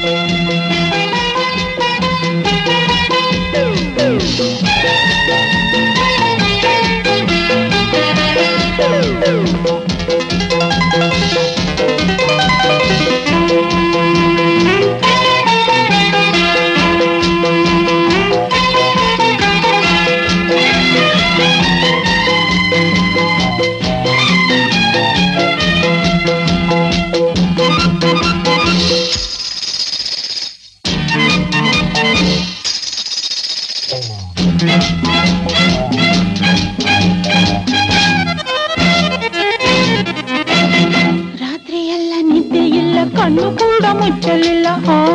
ರಾತ್ರಿಯೆಲ್ಲ ನಿದ್ದೆ ಇಲ್ಲ, ಕಣ್ಣು ಕೂಡ ಮುಚ್ಚಲಿಲ್ಲ,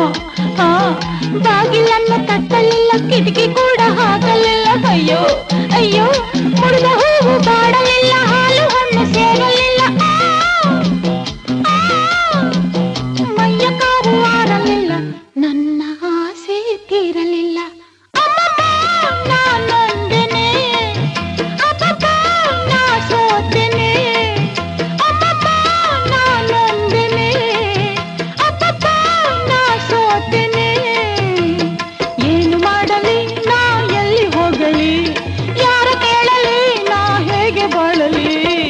ಬಾಗಿಲನ್ನು ತಟ್ಟಲಿಲ್ಲ, ಕಿಟಕಿ ಕೂಡ ಹಾಕಲಿಲ್ಲ. ಅಯ್ಯೋ ಅಯ್ಯೋ, ಮುಡಿದ ಹೂವು ಬಾಡಲಿಲ್ಲ, ಹಾಲು ಹಣ್ಣು ಸೇರಲಿಲ್ಲ, ಮೈಯ ಕಾವು ಆರಲಿಲ್ಲ, ನನ್ನ ಆಸೆ ತೀರಲಿಲ್ಲ. ನಾನೊಂದನೆ ಅಪ್ಪಪ್ಪ ನಾ ಸೋತೆನೆ, ಅಪ್ಪಪ್ಪ ನಾನೊಂದನೆ ಅಪ್ಪಪ್ಪ ನಾ ಸೋತೆನೆ. ಏನು ಮಾಡಲಿ ನಾ, ಎಲ್ಲಿ ಹೋಗಲಿ, ಯಾರ ಕೇಳಲಿ ನಾ, ಹೇಗೆ ಬಾಳಲಿ?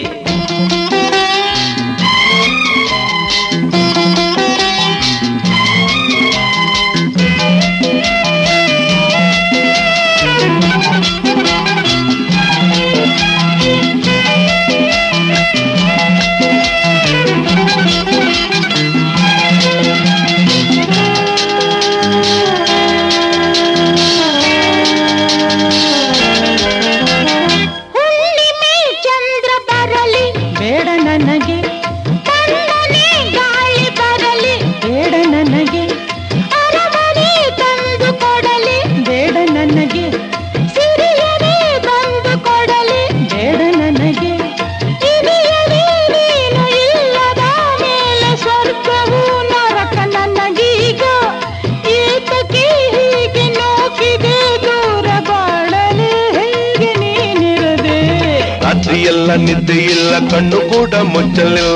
ಬೇಡ ನನಗೆ ತಣ್ಣನೆ ಗಾಳಿ ಬರಲಿ, ಬೇಡ ನನಗೆ ಅರಮನೆ ತಂದು ಕೊಡಲಿ, ಬೇಡ ನನಗೆ ಸಿರಿಯನೇ ಬಂದು ಕೊಡಲಿ, ಬೇಡ ನನಗೆ ಇದೆಯೇ ನೀನು ಇಲ್ಲದ ಮೇಲೆ ಸ್ವರ್ಗವು ನರಕ ನನಗೀಗ. ಏತಕ್ಕೆ ಹೀಗೆ ನೋಕಿದೆ ದೂರ ಬಾಳಲಿ, ಹೇಗೆ ನೀನಿರದೆ? ರಾತ್ರಿಯೆಲ್ಲ ನಿದ್ದೆ ಇಲ್ಲ, ಕಣ್ಣು ಕೂಡ ಮುಚ್ಚಲಿಲ್ಲ,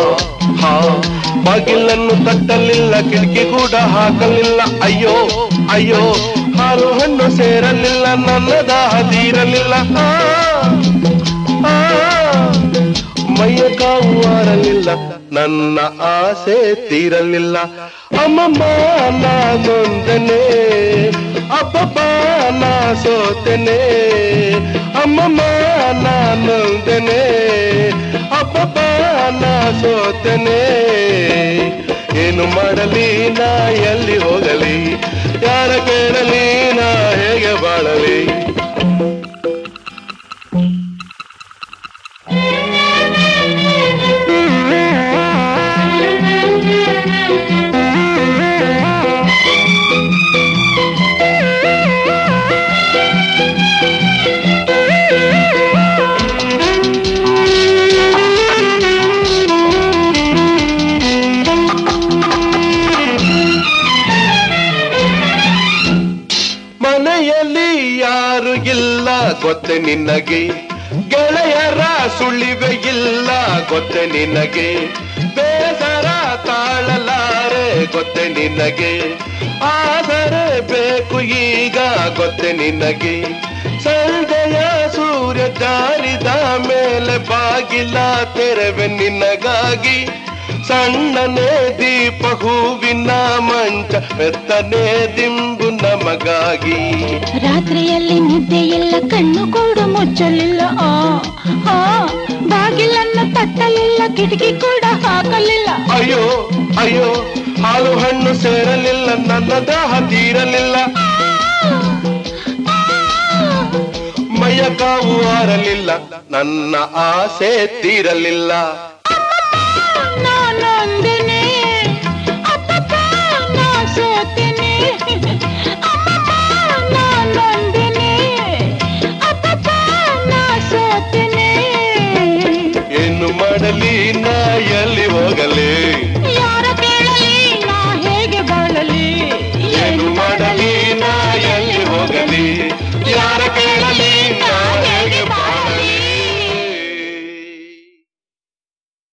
ಬಾಗಿಲನ್ನು ತಟ್ಟಲಿಲ್ಲ, ಕಿಟಕಿ ಕೂಡ ಹಾಕಲಿಲ್ಲ. ಅಯ್ಯೋ ಅಯ್ಯೋ, ಹಾಲು ಹಣ್ಣು ಸೇರಲಿಲ್ಲ, ನನ್ನ ದಾಹ ತೀರಲಿಲ್ಲ, ಮೈಯ ಕಾವು ಆರಲಿಲ್ಲ, ನನ್ನ ಆಸೆ ತೀರಲಿಲ್ಲ. ಅಮ್ಮಮ್ಮ ನಾನೊಂದನೆ ಅಪ್ಪಪ್ಪ ನಾ ಸೋತೆನೆ, ಅಮ್ಮಮ್ಮ ನಾನೊಂದನೆ ಅಪ್ಪಪ್ಪ ನಾ ಸೋತೆನೆ. ಏನು ಮಾಡಲಿ ನಾ, ಎಲ್ಲಿ ಹೋಗಲಿ, ಯಾರ ಕೇಳಲಿ ನಾ, ಹೇಗೆ ಬಾಳಲಿ? ಮನೆಯಲ್ಲಿ ಯಾರು ಇಲ್ಲ ಗೊತ್ತೆ ನಿನಗೆ, ಗೆಳೆಯರ ಸುಳಿವೆ ಇಲ್ಲ ಗೊತ್ತೆ ನಿನಗೆ, ಬೇಸರ ತಾಳಲಾರೆ ಗೊತ್ತೆ ನಿನಗೆ, ಆದರೆ ಬೇಕು ಈಗ ಗೊತ್ತೆ ನಿನಗೆ. ಸಂಜೆಯ ಸೂರ್ಯ ಜಾರಿದ ಮೇಲೆ ಬಾಗಿಲ ತೆರವೆ ನಿನಗಾಗಿ, ಸಣ್ಣನೇ ದೀಪ ಹೂವಿನ ಮಂಚ, ಮೆತ್ತನೆ ದಿಂಬು ನಮಗಾಗಿ. ರಾತ್ರಿಯಲ್ಲಿ ನಿದ್ದೆ ಇಲ್ಲ, ಕಣ್ಣು ಕೂಡ ಮುಚ್ಚಲಿಲ್ಲ, ಬಾಗಿಲನ್ನು ತಟ್ಟಲಿಲ್ಲ, ಕಿಟಕಿ ಕೂಡ ಹಾಕಲಿಲ್ಲ. ಅಯ್ಯೋ ಅಯ್ಯೋ, ಹಾಲು ಹಣ್ಣು ಸೇರಲಿಲ್ಲ, ನನ್ನ ದಾಹ ತೀರಲಿಲ್ಲ, ಮೈಯ ಕಾವು ಆರಲಿಲ್ಲ, ನನ್ನ ಆಸೆ ತೀರಲಿಲ್ಲ.